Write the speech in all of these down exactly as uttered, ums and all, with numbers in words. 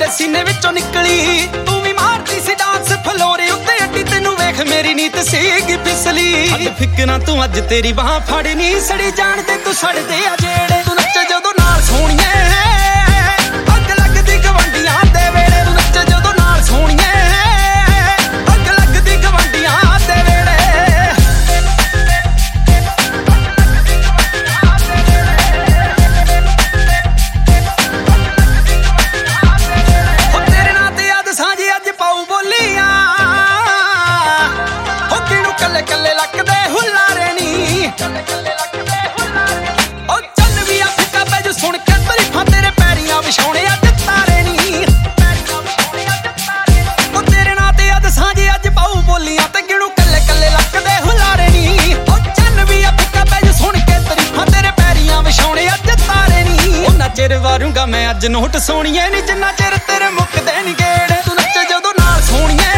सीने विचों निकली तू भी मारती सी डांस फलोरे उत्ते अड्डी तेनू वेख मेरी नीत सीगी फिसली हद फिकना तू अज तेरी बाह फड़नी सड़ी जान दे तू सड़दे आ जेड़े तू नच जदों नाल सोहणीए अग लगदी गवंडियां दे वेले तू नच जदों नाल सोहणीए अग लगदी गवंडियां दे वेले कल्ले लकदे हुलारे नी ओ चल भी आ फिक्का पे जो सुन के तरीफां तेरे पैरियां विछाउणे अज तारे नी ओ तेरे नां ते अद सांझे अज पाऊ बोलियां ते गिणू कल्ले कल्ले लकदे हुलारे नी ओ चल भी आ फिक्का पे जो सुन के तरीफां तेरे पैरियां विछाउणे अज तारे नी ओ ना चिर वारूंगा मैं अज नोट सोहणीए नी जिन्ना चिर तेरे मुकदे नी गेड़ तू नच जदों नाल सोहणीए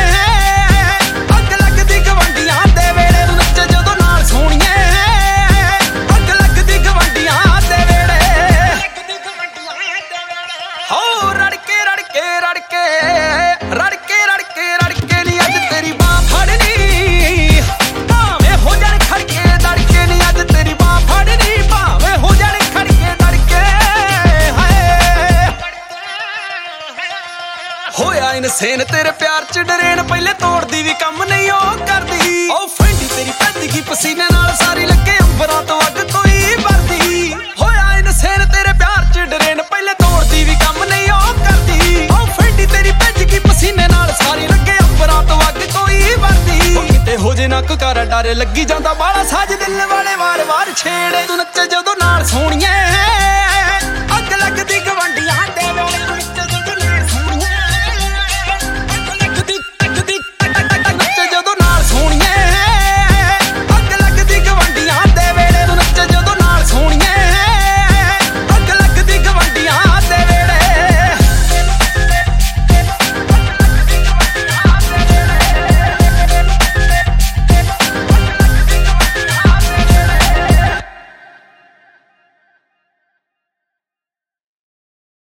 सेन तेरे प्यार च डरेन पहले तोड़दी भी कम नहीं ओ करदी ओ फैंडी तेरी पैदगी पसीने नाल सारी लगे अंबरां तो अग कोई वरदी होया इन सेन तेरे प्यार च डरेन पहले तोड़दी भी कम नहीं ओ करदी ओ फैंडी तेरी पैदगी पसीने नाल सारी लगे अंबरां तो अग कोई वरदी ओ किते हो जे ना कोई कर डर लगी जांदा बाला साज दिल वाले वार वार छेड़े तू नच जदों नाल सोहणीए